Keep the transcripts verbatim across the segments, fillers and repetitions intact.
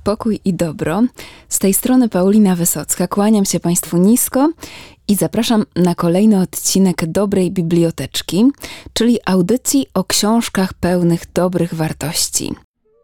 pokój i dobro. Z tej strony Paulina Wysocka. Kłaniam się Państwu nisko i zapraszam na kolejny odcinek Dobrej Biblioteczki, czyli audycji o książkach pełnych dobrych wartości.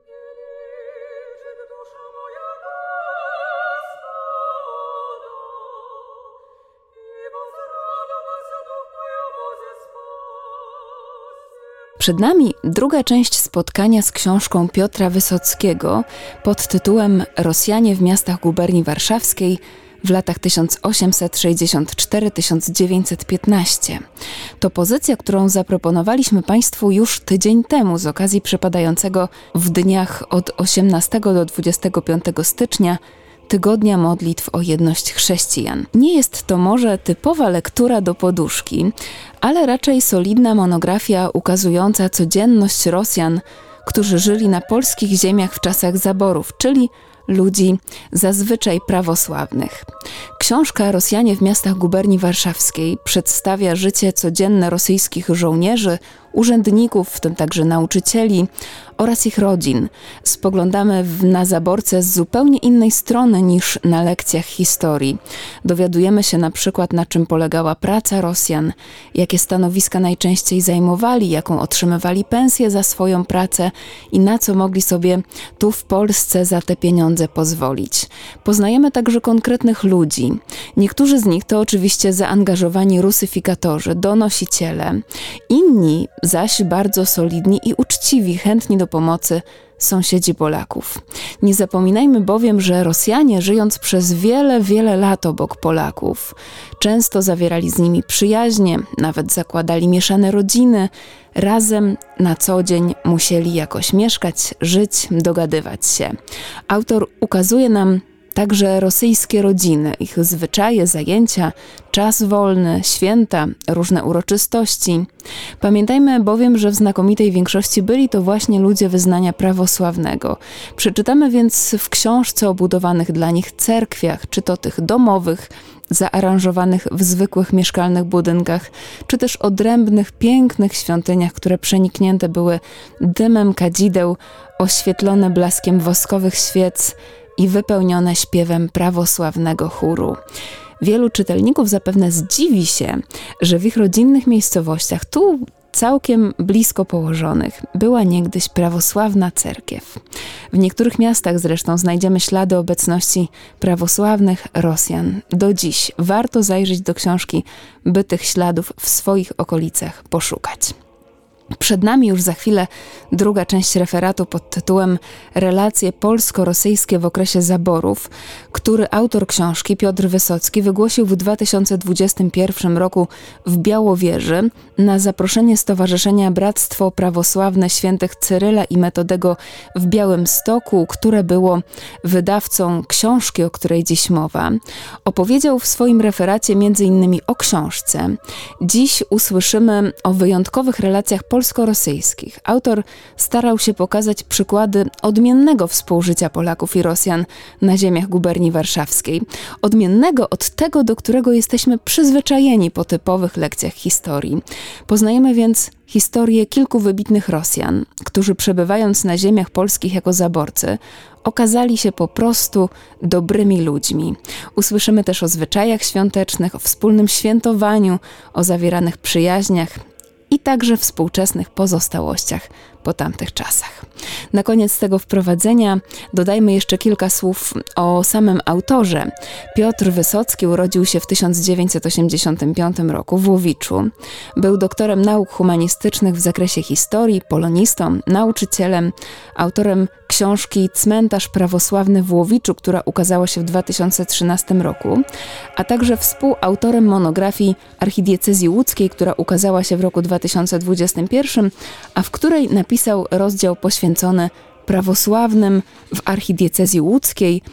Przed nami druga część spotkania z książką Piotra Wysockiego pod tytułem Rosjanie w miastach guberni warszawskiej w latach tysiąc osiemset sześćdziesiąt cztery do tysiąc dziewięćset piętnaście. To pozycja, którą zaproponowaliśmy Państwu już tydzień temu z okazji przypadającego w dniach od osiemnastego do dwudziestego piątego stycznia Tygodnia Modlitw o Jedność Chrześcijan. Nie jest to może typowa lektura do poduszki, ale raczej solidna monografia ukazująca codzienność Rosjan, którzy żyli na polskich ziemiach w czasach zaborów, czyli ludzi zazwyczaj prawosławnych. Książka Rosjanie w miastach guberni warszawskiej przedstawia życie codzienne rosyjskich żołnierzy, urzędników, w tym także nauczycieli oraz ich rodzin. Spoglądamy w, na zaborcę z zupełnie innej strony niż na lekcjach historii. Dowiadujemy się na przykład, na czym polegała praca Rosjan, jakie stanowiska najczęściej zajmowali, jaką otrzymywali pensję za swoją pracę i na co mogli sobie tu w Polsce za te pieniądze pozwolić. Poznajemy także konkretnych ludzi. Niektórzy z nich to oczywiście zaangażowani rusyfikatorzy, donosiciele. Inni zaś bardzo solidni i uczciwi, chętni do pomocy sąsiedzi Polaków. Nie zapominajmy bowiem, że Rosjanie, żyjąc przez wiele, wiele lat obok Polaków, często zawierali z nimi przyjaźnie, nawet zakładali mieszane rodziny, razem na co dzień musieli jakoś mieszkać, żyć, dogadywać się. Autor ukazuje nam także rosyjskie rodziny, ich zwyczaje, zajęcia, czas wolny, święta, różne uroczystości. Pamiętajmy bowiem, że w znakomitej większości byli to właśnie ludzie wyznania prawosławnego. Przeczytamy więc w książce o budowanych dla nich cerkwiach, czy to tych domowych, zaaranżowanych w zwykłych mieszkalnych budynkach, czy też odrębnych, pięknych świątyniach, które przeniknięte były dymem kadzideł, oświetlone blaskiem woskowych świec i wypełnione śpiewem prawosławnego chóru. Wielu czytelników zapewne zdziwi się, że w ich rodzinnych miejscowościach, tu całkiem blisko położonych, była niegdyś prawosławna cerkiew. W niektórych miastach zresztą znajdziemy ślady obecności prawosławnych Rosjan. Do dziś warto zajrzeć do książki, by tych śladów w swoich okolicach poszukać. Przed nami już za chwilę druga część referatu pod tytułem Relacje polsko-rosyjskie w okresie zaborów, który autor książki Piotr Wysocki wygłosił w dwa tysiące dwudziestym pierwszym roku w Białowieży na zaproszenie Stowarzyszenia Bractwo Prawosławne Świętych Cyryla i Metodego w Białymstoku, które było wydawcą książki, o której dziś mowa. Opowiedział w swoim referacie między innymi o książce. Dziś usłyszymy o wyjątkowych relacjach polsko-rosyjskich. Autor starał się pokazać przykłady odmiennego współżycia Polaków i Rosjan na ziemiach guberni warszawskiej. Odmiennego od tego, do którego jesteśmy przyzwyczajeni po typowych lekcjach historii. Poznajemy więc historię kilku wybitnych Rosjan, którzy przebywając na ziemiach polskich jako zaborcy, okazali się po prostu dobrymi ludźmi. Usłyszymy też o zwyczajach świątecznych, o wspólnym świętowaniu, o zawieranych przyjaźniach i także współczesnych pozostałościach po tamtych czasach. Na koniec tego wprowadzenia dodajmy jeszcze kilka słów o samym autorze. Piotr Wysocki urodził się w tysiąc dziewięćset osiemdziesiątym piątym roku w Łowiczu. Był doktorem nauk humanistycznych w zakresie historii, polonistą, nauczycielem, autorem książki Cmentarz prawosławny w Łowiczu, która ukazała się w dwa tysiące trzynastym roku, a także współautorem monografii archidiecezji łódzkiej, która ukazała się w roku dwa tysiące dwudziestym pierwszym, a w której napisał rozdział poświęcony prawosławnym w archidiecezji łódzkiej,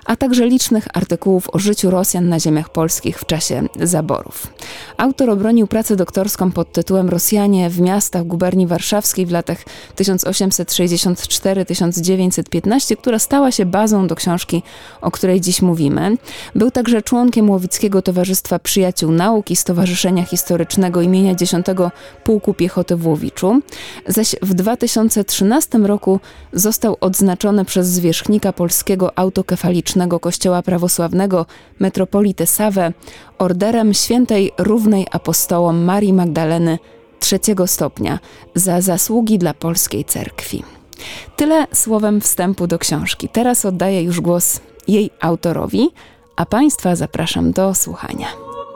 a także licznych artykułów o życiu Rosjan na ziemiach polskich w czasie zaborów. Autor obronił pracę doktorską pod tytułem Rosjanie w miastach guberni warszawskiej w latach tysiąc osiemset sześćdziesiąt cztery do tysiąc dziewięćset piętnaście, która stała się bazą do książki, o której dziś mówimy. Był także członkiem Łowickiego Towarzystwa Przyjaciół Nauk i Stowarzyszenia Historycznego imienia dziesiątego Pułku Piechoty w Łowiczu, zaś w dwa tysiące trzynastym roku został odznaczony przez zwierzchnika Polskiego Autokefalicznego Kościoła Prawosławnego metropolitę Sawę orderem Świętej Równej Apostołom Marii Magdaleny trzeciego stopnia za zasługi dla polskiej cerkwi. Tyle słowem wstępu do książki. Teraz oddaję już głos jej autorowi, a Państwa zapraszam do słuchania.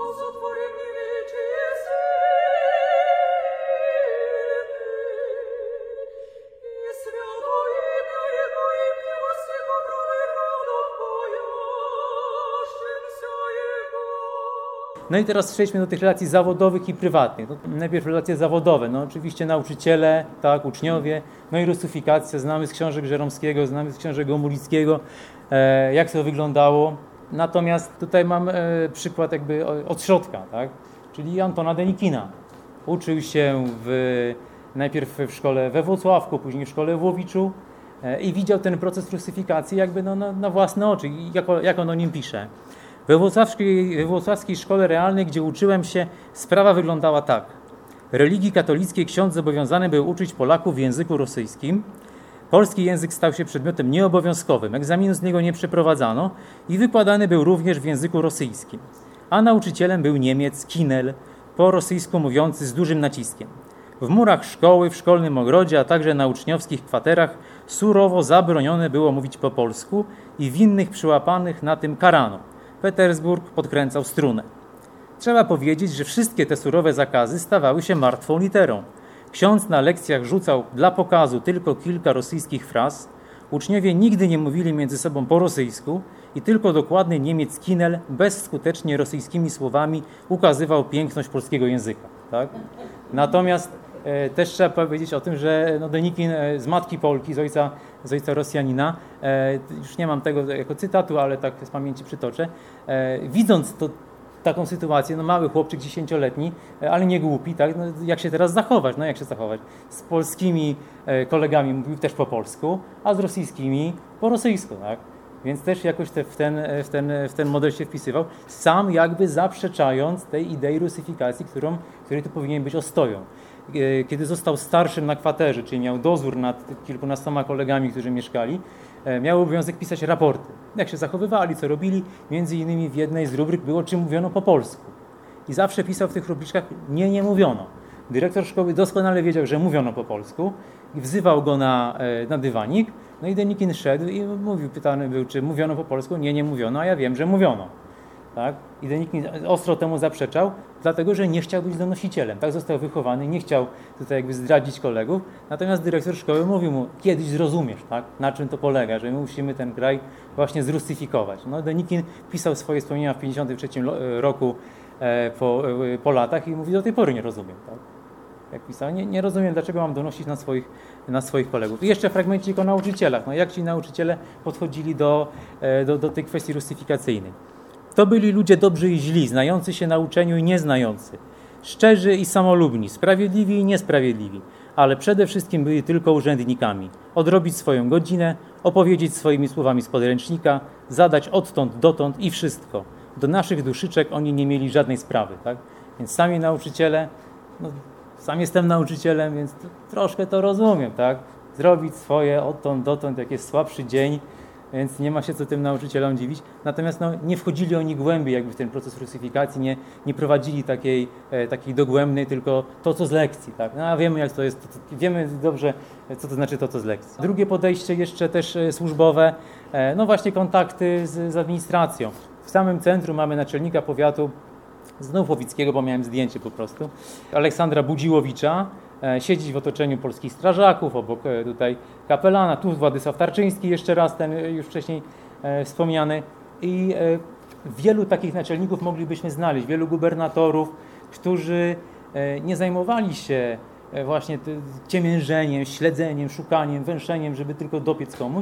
No i teraz przejdźmy do tych relacji zawodowych i prywatnych. No, najpierw relacje zawodowe. No oczywiście nauczyciele, tak, uczniowie, no i rusyfikacja. Znamy z książek Żeromskiego, znamy z książek Gomulickiego, e, jak to wyglądało. Natomiast tutaj mam e, przykład jakby od środka, tak, czyli Antona Denikina. Uczył się w, najpierw w szkole we Włocławku, później w szkole w Łowiczu e, i widział ten proces rusyfikacji jakby no, na, na własne oczy, jak, jak on o nim pisze. We włocławskiej, we włocławskiej szkole realnej, gdzie uczyłem się, sprawa wyglądała tak. Religii katolickiej ksiądz zobowiązany był uczyć Polaków w języku rosyjskim. Polski język stał się przedmiotem nieobowiązkowym, egzaminu z niego nie przeprowadzano i wykładany był również w języku rosyjskim. A nauczycielem był Niemiec Kinel, po rosyjsku mówiący z dużym naciskiem. W murach szkoły, w szkolnym ogrodzie, a także na uczniowskich kwaterach surowo zabronione było mówić po polsku i winnych przyłapanych na tym karano. Petersburg podkręcał strunę. Trzeba powiedzieć, że wszystkie te surowe zakazy stawały się martwą literą. Ksiądz na lekcjach rzucał dla pokazu tylko kilka rosyjskich fraz, uczniowie nigdy nie mówili między sobą po rosyjsku i tylko dokładny Niemiec Kinel bezskutecznie rosyjskimi słowami ukazywał piękność polskiego języka. Tak? Natomiast e, też trzeba powiedzieć o tym, że no, Denikin e, z matki Polki, z ojca, z ojca Rosjanina, e, już nie mam tego jako cytatu, ale tak z pamięci przytoczę, e, widząc to, taką sytuację, no mały chłopczyk dziesięcioletni, e, ale nie głupi, tak? No, jak się teraz zachować? No jak się zachować? Z polskimi e, kolegami mówił też po polsku, a z rosyjskimi po rosyjsku, tak? Więc też jakoś te, w, ten, w, ten, w ten model się wpisywał, sam jakby zaprzeczając tej idei rusyfikacji, którą, której tu powinien być ostoją. Kiedy został starszym na kwaterze, czyli miał dozór nad kilkunastoma kolegami, którzy mieszkali, miał obowiązek pisać raporty. Jak się zachowywali, co robili. Między innymi w jednej z rubryk było, czy mówiono po polsku. I zawsze pisał w tych rubryczkach, nie, nie mówiono. Dyrektor szkoły doskonale wiedział, że mówiono po polsku i wzywał go na, na dywanik. No i Denikin szedł i mówił, pytany był, czy mówiono po polsku. Nie, nie mówiono, a ja wiem, że mówiono. Tak? I Denikin ostro temu zaprzeczał, dlatego że nie chciał być donosicielem. Tak został wychowany, nie chciał tutaj jakby zdradzić kolegów. Natomiast dyrektor szkoły mówił mu, kiedyś zrozumiesz, tak? Na czym to polega, że my musimy ten kraj właśnie zrusyfikować. No, Denikin pisał swoje wspomnienia w pięćdziesiątym trzecim roku e, po, e, po latach i mówi, do tej pory nie rozumiem. Tak? Jak pisał, nie, nie rozumiem, dlaczego mam donosić na swoich, na swoich kolegów. I jeszcze fragmencik o nauczycielach. No, jak ci nauczyciele podchodzili do, e, do, do tej kwestii rusyfikacyjnej. To byli ludzie dobrzy i źli, znający się na uczeniu i nieznający, szczerzy i samolubni, sprawiedliwi i niesprawiedliwi, ale przede wszystkim byli tylko urzędnikami. Odrobić swoją godzinę, opowiedzieć swoimi słowami z podręcznika, zadać odtąd dotąd i wszystko. Do naszych duszyczek oni nie mieli żadnej sprawy. Tak? Więc sami nauczyciele, no, sam jestem nauczycielem, więc troszkę to rozumiem. Tak? Zrobić swoje odtąd dotąd, jak jest słabszy dzień, więc nie ma się co tym nauczycielom dziwić. Natomiast no, nie wchodzili oni głębiej jakby w ten proces rusyfikacji, nie, nie prowadzili takiej, e, takiej dogłębnej, tylko to, co z lekcji. Tak? No, a wiemy, jak to jest, to, to, wiemy dobrze, co to znaczy to, co z lekcji. Drugie podejście jeszcze też e, służbowe, e, no właśnie kontakty z, z administracją. W samym centrum mamy naczelnika powiatu, znów Łowickiego, bo miałem zdjęcie po prostu, Aleksandra Budziłowicza, siedzieć w otoczeniu polskich strażaków, obok tutaj kapelana, tu Władysław Tarczyński, jeszcze raz ten już wcześniej e, wspomniany. I e, wielu takich naczelników moglibyśmy znaleźć, wielu gubernatorów, którzy e, nie zajmowali się e, właśnie ciemiężeniem, śledzeniem, szukaniem, węszeniem, żeby tylko dopiec komuś,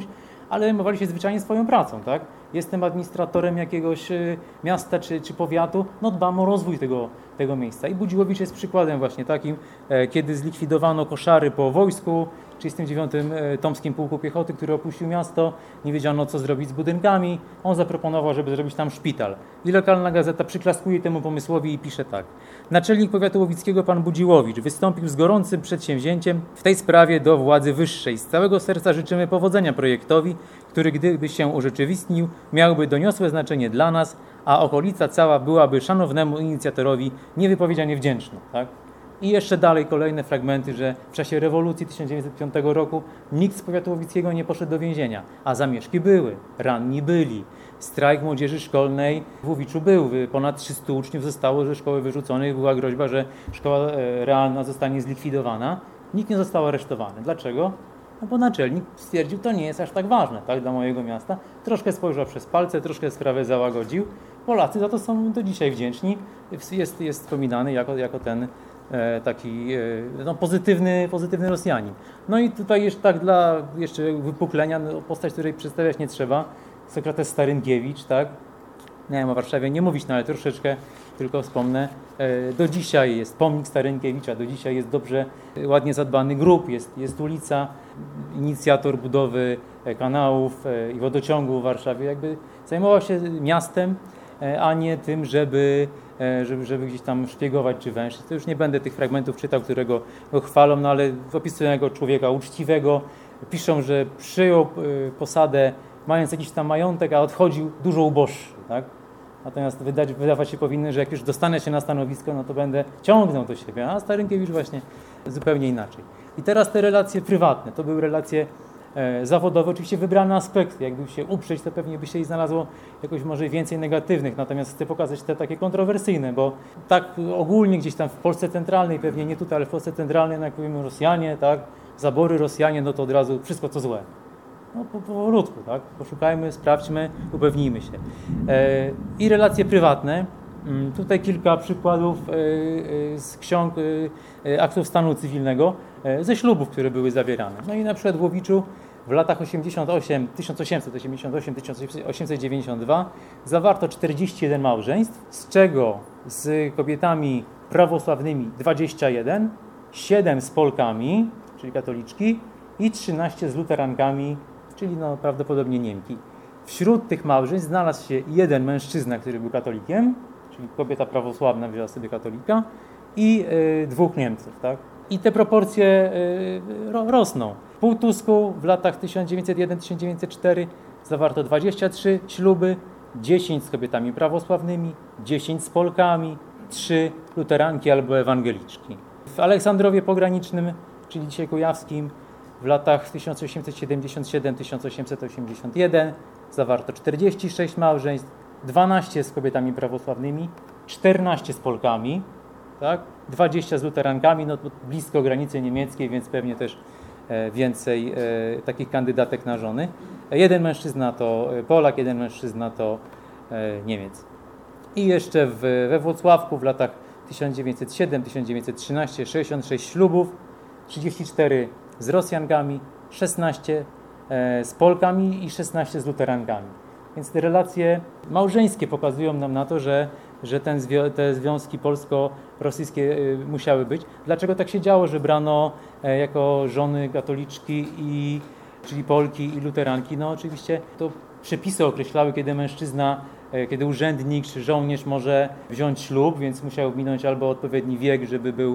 ale zajmowali się zwyczajnie swoją pracą, tak? Jestem administratorem jakiegoś miasta czy, czy powiatu, no dbam o rozwój tego, tego miejsca. I Budziłowicz jest przykładem właśnie takim, kiedy zlikwidowano koszary po wojsku, trzydziestym dziewiątym Tomskim Pułku Piechoty, który opuścił miasto, nie wiedziano co zrobić z budynkami, on zaproponował, żeby zrobić tam szpital. I lokalna gazeta przyklaskuje temu pomysłowi i pisze tak. Naczelnik powiatu łowickiego pan Budziłowicz wystąpił z gorącym przedsięwzięciem w tej sprawie do władzy wyższej. Z całego serca życzymy powodzenia projektowi, który gdyby się urzeczywistnił, miałby doniosłe znaczenie dla nas, a okolica cała byłaby szanownemu inicjatorowi niewypowiedzianie wdzięczna. Tak? I jeszcze dalej kolejne fragmenty, że w czasie rewolucji tysiąc dziewięćset piątego roku nikt z powiatu łowickiego nie poszedł do więzienia, a zamieszki były, ranni byli. Strajk młodzieży szkolnej w Łowiczu był, ponad trzystu uczniów zostało ze szkoły wyrzuconych, była groźba, że szkoła realna zostanie zlikwidowana. Nikt nie został aresztowany. Dlaczego? No bo naczelnik stwierdził, to nie jest aż tak ważne, tak, dla mojego miasta. Troszkę spojrzał przez palce, troszkę sprawę załagodził. Polacy za to są do dzisiaj wdzięczni. Jest, jest wspominany jako, jako ten e, taki e, no, pozytywny, pozytywny Rosjanin. No i tutaj jeszcze tak dla jeszcze wypuklenia, no, postać, której przedstawiać nie trzeba, Sokrates Starynkiewicz, tak? Nie wiem o Warszawie nie mówić, no ale troszeczkę tylko wspomnę. Do dzisiaj jest pomnik Starynkiewicza, do dzisiaj jest dobrze, ładnie zadbany grób, jest, jest ulica, inicjator budowy kanałów i wodociągu w Warszawie. Jakby zajmował się miastem, a nie tym, żeby, żeby, żeby gdzieś tam szpiegować czy węszyć. To już nie będę tych fragmentów czytał, którego go chwalą, no ale opisują go człowieka uczciwego. Piszą, że przyjął posadę mając jakiś tam majątek, a odchodził dużo uboższy, tak? Natomiast wydać, wydawać się powinny, że jak już dostanę się na stanowisko, no to będę ciągnął do siebie, a Starynkiewicz właśnie zupełnie inaczej. I teraz te relacje prywatne, to były relacje e, zawodowe, oczywiście wybrane aspekty, jakby się uprzeć, to pewnie by się i znalazło jakoś może więcej negatywnych, natomiast chcę pokazać te takie kontrowersyjne, bo tak ogólnie gdzieś tam w Polsce centralnej, pewnie nie tutaj, ale w Polsce centralnej, no jak powiemy Rosjanie, tak, zabory Rosjanie, no to od razu wszystko co złe. No po, powolutku, tak? Poszukajmy, sprawdźmy, upewnijmy się. E, I relacje prywatne. Tutaj kilka przykładów e, e, z ksiąg e, aktów stanu cywilnego, e, ze ślubów, które były zawierane. No i na przykład w Łowiczu w latach osiemdziesiąt osiem, tysiąc osiemset osiemdziesiąt osiem do tysiąc osiemset dziewięćdziesiąt dwa zawarto czterdzieści jeden małżeństw, z czego z kobietami prawosławnymi dwadzieścia jeden, siedem z Polkami, czyli katoliczki, i trzynaście z luterankami, czyli no, prawdopodobnie Niemki. Wśród tych małżeństw znalazł się jeden mężczyzna, który był katolikiem, czyli kobieta prawosławna wzięła sobie katolika, i y, dwóch Niemców. Tak? I te proporcje y, ro, rosną. W Półtusku w latach tysiąc dziewięćset jeden do tysiąc dziewięćset cztery zawarto dwadzieścia trzy śluby, dziesięć z kobietami prawosławnymi, dziesięć z Polkami, trzy luteranki albo ewangeliczki. W Aleksandrowie Pogranicznym, czyli dzisiaj kujawskim, w latach tysiąc osiemset siedemdziesiąt siedem do tysiąc osiemset osiemdziesiąt jeden zawarto czterdzieści sześć małżeństw, dwanaście z kobietami prawosławnymi, czternaście z Polkami, tak? dwadzieścia z luterankami, no blisko granicy niemieckiej, więc pewnie też więcej e, takich kandydatek na żony. Jeden mężczyzna to Polak, jeden mężczyzna to e, Niemiec. I jeszcze w, we Włocławku w latach tysiąc dziewięćset siedem do tysiąc dziewięćset trzynaście sześćdziesiąt sześć ślubów, trzydzieści cztery z Rosjankami, szesnaście z Polkami i szesnaście z luterankami. Więc te relacje małżeńskie pokazują nam na to, że, że ten zwi- te związki polsko-rosyjskie musiały być. Dlaczego tak się działo, że brano jako żony katoliczki, i, czyli Polki i luteranki? No oczywiście to przepisy określały, kiedy mężczyzna, kiedy urzędnik czy żołnierz może wziąć ślub, więc musiał minąć albo odpowiedni wiek, żeby był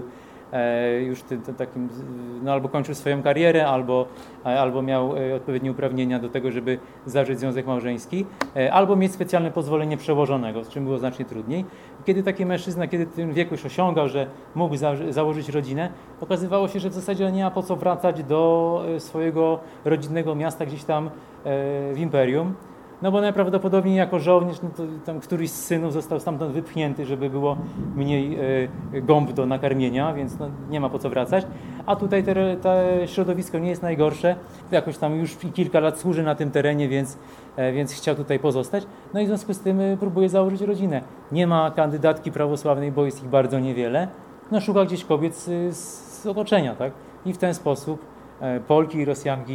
już tym, tym takim, no albo kończył swoją karierę, albo, albo miał odpowiednie uprawnienia do tego, żeby zawrzeć związek małżeński, albo mieć specjalne pozwolenie przełożonego, z czym było znacznie trudniej. Kiedy taki mężczyzna, kiedy ten wiek już osiągał, że mógł za, założyć rodzinę, okazywało się, że w zasadzie nie ma po co wracać do swojego rodzinnego miasta gdzieś tam w imperium. No bo najprawdopodobniej jako żołnierz, no to tam któryś z synów został stamtąd wypchnięty, żeby było mniej e, gąb do nakarmienia, więc no, nie ma po co wracać. A tutaj te, te środowisko nie jest najgorsze, jakoś tam już kilka lat służy na tym terenie, więc, e, więc chciał tutaj pozostać. No i w związku z tym e, próbuje założyć rodzinę. Nie ma kandydatki prawosławnej, bo jest ich bardzo niewiele. No szuka gdzieś kobiet z, z otoczenia, tak? I w ten sposób e, Polki i Rosjanki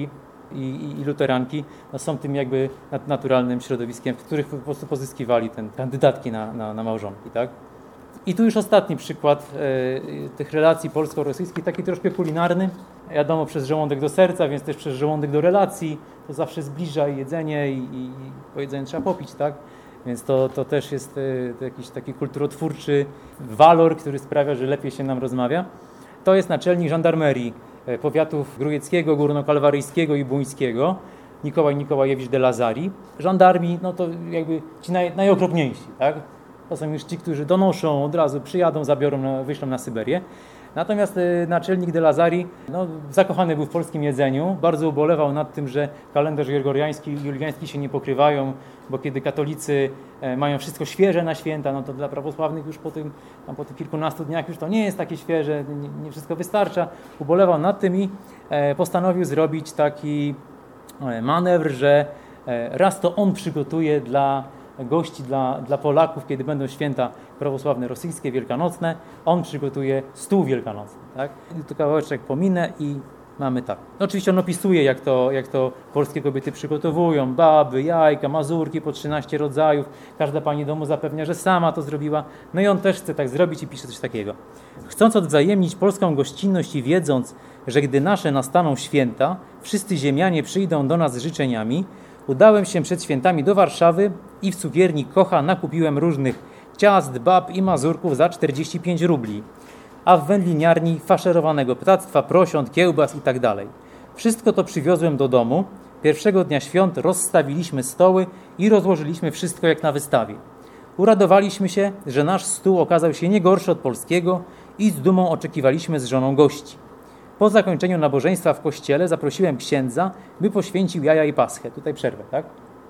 i, i, i luteranki no, są tym jakby naturalnym środowiskiem, w których po prostu pozyskiwali ten kandydatki na, na, na małżonki, tak? I tu już ostatni przykład e, tych relacji polsko-rosyjskich, taki troszkę kulinarny. Wiadomo, przez żołądek do serca, więc też przez żołądek do relacji. To zawsze zbliża i jedzenie i, i, i po jedzeniu trzeba popić, tak? Więc to, to też jest e, to jakiś taki kulturotwórczy walor, który sprawia, że lepiej się nam rozmawia. To jest naczelnik żandarmerii powiatów grójeckiego, górnokalwaryjskiego i buńskiego, Nikołaj Nikołajewicz de Lazari. Żandarmi, no to jakby ci naj, najokropniejsi, tak? To są już ci, którzy donoszą, od razu przyjadą, zabiorą, na, wyślą na Syberię. Natomiast y, naczelnik de Lazari no, zakochany był w polskim jedzeniu, bardzo ubolewał nad tym, że kalendarz gregoriański i juliański się nie pokrywają, bo kiedy katolicy e, mają wszystko świeże na święta, no to dla prawosławnych już po, tym, tam po tych kilkunastu dniach już to nie jest takie świeże, nie, nie wszystko wystarcza. Ubolewał nad tym i e, postanowił zrobić taki e, manewr, że e, raz to on przygotuje dla gości, dla, dla Polaków, kiedy będą święta prawosławne rosyjskie, wielkanocne, on przygotuje stół wielkanocny. Tak? I tu kawałeczek pominę i mamy tak. No oczywiście on opisuje, jak to, jak to polskie kobiety przygotowują, baby, jajka, mazurki po trzynaście rodzajów. Każda pani domu zapewnia, że sama to zrobiła. No i on też chce tak zrobić i pisze coś takiego. Chcąc odwzajemnić polską gościnność i wiedząc, że gdy nasze nastaną święta, wszyscy ziemianie przyjdą do nas z życzeniami, udałem się przed świętami do Warszawy i w cukierni Kocha nakupiłem różnych ciast, bab i mazurków za czterdzieści pięć rubli, a w wędliniarni faszerowanego ptactwa, prosiąt, kiełbas i tak dalej. Wszystko to przywiozłem do domu. Pierwszego dnia świąt rozstawiliśmy stoły i rozłożyliśmy wszystko jak na wystawie. Uradowaliśmy się, że nasz stół okazał się nie gorszy od polskiego i z dumą oczekiwaliśmy z żoną gości. Po zakończeniu nabożeństwa w kościele zaprosiłem księdza, by poświęcił jaja i paschę. Tutaj przerwę, tak?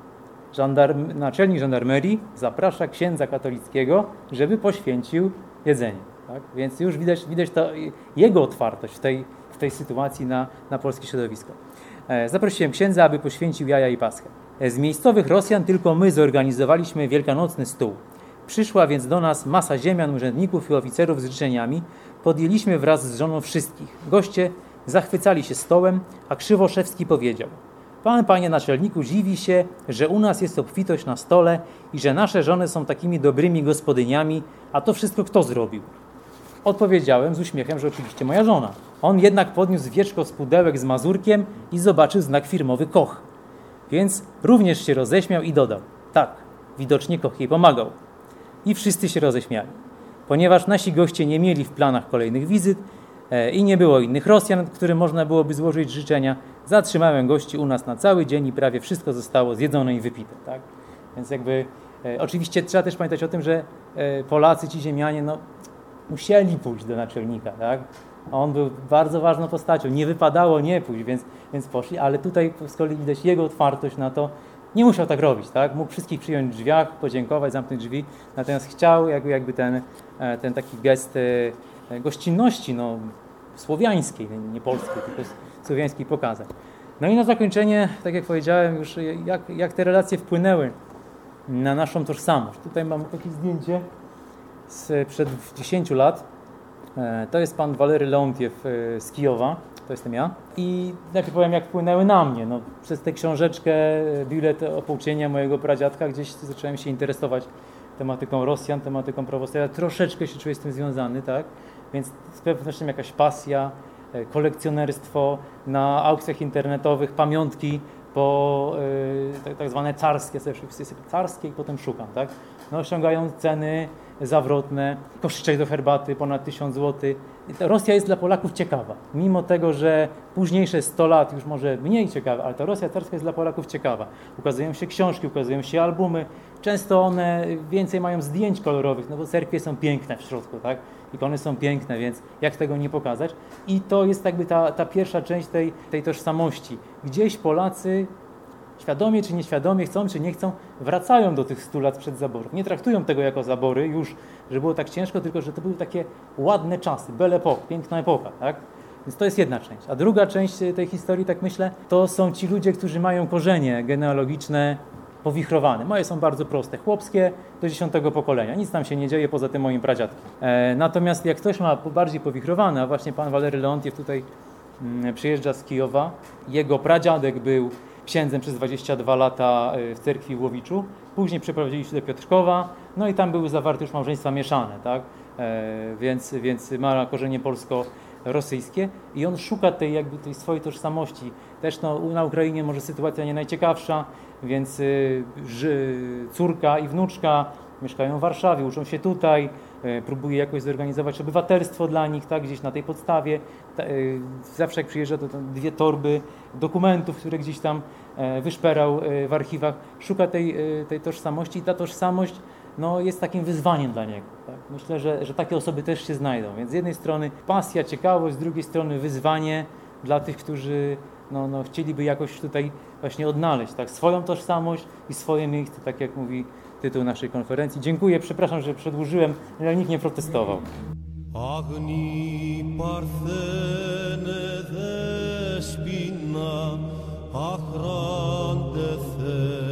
Żandarm, naczelnik żandarmerii zaprasza księdza katolickiego, żeby poświęcił jedzenie. Tak? Więc już widać, widać to, jego otwartość w tej, w tej sytuacji na, na polskie środowisko. E, zaprosiłem księdza, aby poświęcił jaja i paschę. E, z miejscowych Rosjan tylko my zorganizowaliśmy wielkanocny stół. Przyszła więc do nas masa ziemian, urzędników i oficerów z życzeniami. Podjęliśmy wraz z żoną wszystkich. Goście zachwycali się stołem, a Krzywoszewski powiedział: Pan, panie naczelniku, dziwi się, że u nas jest obfitość na stole i że nasze żony są takimi dobrymi gospodyniami, a to wszystko kto zrobił? Odpowiedziałem z uśmiechem, że oczywiście moja żona. On jednak podniósł wieczko z pudełek z mazurkiem i zobaczył znak firmowy Koch. Więc również się roześmiał i dodał: tak, widocznie Koch jej pomagał. I wszyscy się roześmiali. Ponieważ nasi goście nie mieli w planach kolejnych wizyt e, i nie było innych Rosjan, którym można byłoby złożyć życzenia, zatrzymałem gości u nas na cały dzień i prawie wszystko zostało zjedzone i wypite. Tak? Więc jakby e, oczywiście trzeba też pamiętać o tym, że e, Polacy, ci ziemianie, no, musieli pójść do naczelnika. Tak? On był bardzo ważną postacią, nie wypadało nie pójść, więc, więc poszli, ale tutaj z kolei widać jego otwartość na to. Nie musiał tak robić, tak? Mógł wszystkich przyjąć w drzwiach, podziękować, zamknąć drzwi, natomiast chciał jakby, jakby ten, ten taki gest gościnności no, słowiańskiej, nie polskiej, tylko słowiańskiej pokazać. No i na zakończenie, tak jak powiedziałem już, jak, jak te relacje wpłynęły na naszą tożsamość. Tutaj mam takie zdjęcie sprzed dziesięciu lat. To jest pan Walery Leontiew z Kijowa. To jestem ja. I najpierw powiem, jak wpłynęły na mnie. No, przez tę książeczkę, bilet opouczenia mojego pradziadka, gdzieś zacząłem się interesować tematyką Rosjan, tematyką prawosławia. Troszeczkę się czuję z tym związany, tak? Więc z pewnością jakaś pasja, kolekcjonerstwo, na aukcjach internetowych, pamiątki po yy, tak, tak zwane carskie, sobie carskie i potem szukam, tak? No, osiągają ceny zawrotne, koszyczek do herbaty ponad tysiąc złotych. Rosja jest dla Polaków ciekawa. Mimo tego, że późniejsze sto lat już może mniej ciekawe, ale ta Rosja carska jest dla Polaków ciekawa. Ukazują się książki, ukazują się albumy. Często one więcej mają zdjęć kolorowych, no bo cerkwie są piękne w środku, tak? Ikony są piękne, więc jak tego nie pokazać? I to jest jakby ta, ta pierwsza część tej, tej tożsamości. Gdzieś Polacy świadomie czy nieświadomie, chcą czy nie chcą, wracają do tych stu lat przed zaborów. Nie traktują tego jako zabory już, że było tak ciężko, tylko że to były takie ładne czasy, belle époque, piękna epoka, tak? Więc to jest jedna część. A druga część tej historii, tak myślę, to są ci ludzie, którzy mają korzenie genealogiczne powichrowane. Moje są bardzo proste, chłopskie do dziesiątego pokolenia. Nic tam się nie dzieje poza tym moim pradziadkiem. E, natomiast jak ktoś ma bardziej powichrowane, a właśnie pan Walery Leontiew tutaj przyjeżdża z Kijowa. Jego pradziadek był księdzem przez dwadzieścia dwa lata w cerkwi w Łowiczu. Później przeprowadzili się do Piotrkowa, no i tam były zawarte już małżeństwa mieszane, tak? E, więc, więc ma korzenie polsko-rosyjskie i on szuka tej, jakby tej swojej tożsamości. Też no, na Ukrainie może sytuacja nie najciekawsza, więc y, ży, córka i wnuczka mieszkają w Warszawie, uczą się tutaj, y, próbuje jakoś zorganizować obywatelstwo dla nich, tak, gdzieś na tej podstawie. Ta, y, zawsze jak przyjeżdża, to tam dwie torby dokumentów, które gdzieś tam y, wyszperał y, w archiwach, szuka tej, y, tej tożsamości i ta tożsamość no, jest takim wyzwaniem dla niego. Tak? Myślę, że, że takie osoby też się znajdą. Więc z jednej strony pasja, ciekawość, z drugiej strony wyzwanie dla tych, którzy no, no, chcieliby jakoś tutaj właśnie odnaleźć tak, swoją tożsamość i swoje miejsce, tak jak mówi tytuł naszej konferencji. Dziękuję, przepraszam, że przedłużyłem, ale nikt nie protestował. Agni parthene despina, achrante